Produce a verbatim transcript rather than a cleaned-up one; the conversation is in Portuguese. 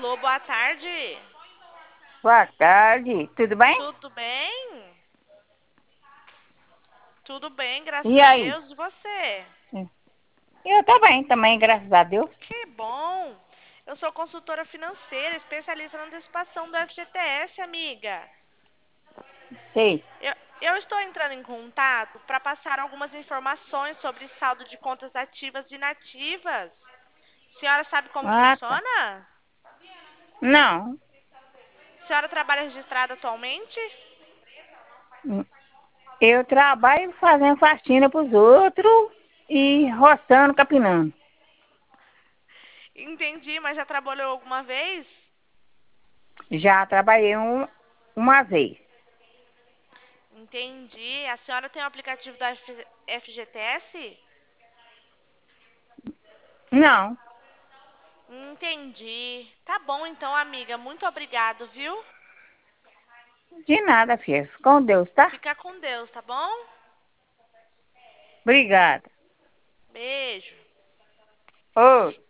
Alô, boa tarde. Boa tarde, tudo bem? Tudo bem? Tudo bem, graças E a aí? Deus. E você? Eu tô bem também, graças a Deus. Que bom. Eu sou consultora financeira, especialista na antecipação do F G T S, amiga. Sei. Eu, eu estou entrando em contato para passar algumas informações sobre saldo de contas ativas e inativas. A senhora sabe como Ah, tá. funciona? Não, A senhora trabalha registrada atualmente? eu trabalho fazendo faxina pros outros e roçando, capinando. Entendi, mas já trabalhou alguma vez? Já trabalhei um, uma vez. Entendi. A senhora tem o aplicativo da F- FGTS? Não, Entendi. Tá bom então, amiga. Muito obrigado, viu? de nada, filha. Com Deus, tá? Fica com Deus, tá bom? Obrigada. Beijo. Ô.